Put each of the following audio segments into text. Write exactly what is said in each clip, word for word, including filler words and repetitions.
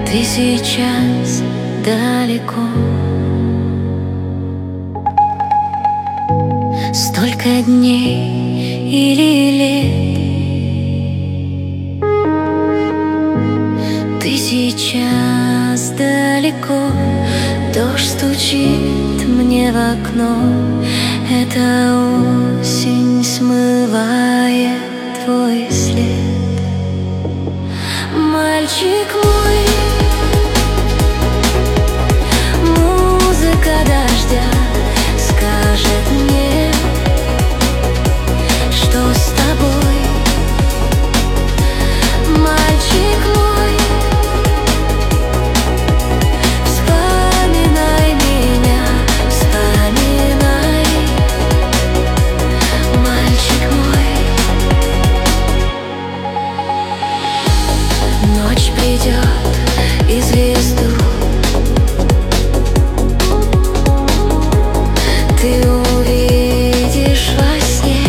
Ты сейчас далеко. Столько дней или лет. Ты сейчас далеко. Дождь стучит мне в окно. Эта осень смывает твой след. Мальчик мой, музыка дождя скажет мне, что с тобой. Мальчик мой, вспоминай меня, вспоминай. Мальчик мой, ночь придет и звезду ты увидишь во сне.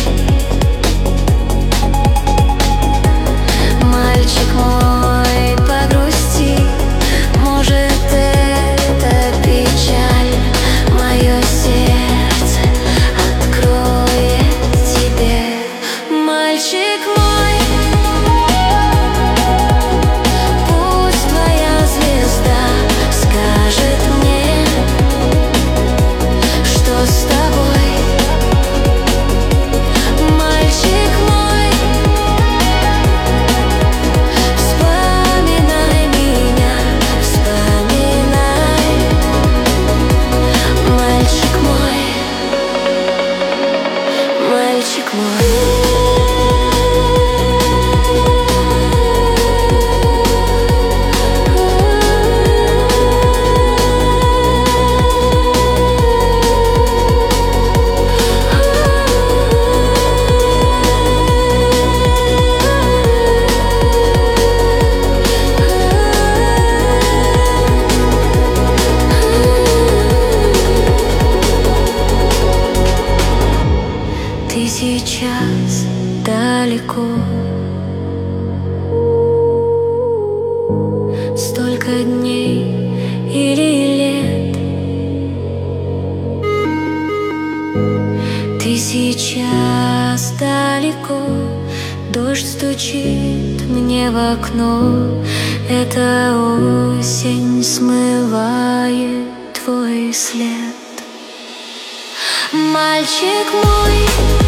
Мальчик мой, погрусти, может, это печаль. Мое сердце откроет тебе. Мальчик мой, пусть твоя звезда скажет мне, что с тобой. Мальчик мой, вспоминай меня, вспоминай. Мальчик мой, мальчик мой. Ты сейчас далеко. Столько дней или лет. Ты сейчас далеко. Дождь стучит мне в окно. Эта осень смывает твой след. Мальчик мой,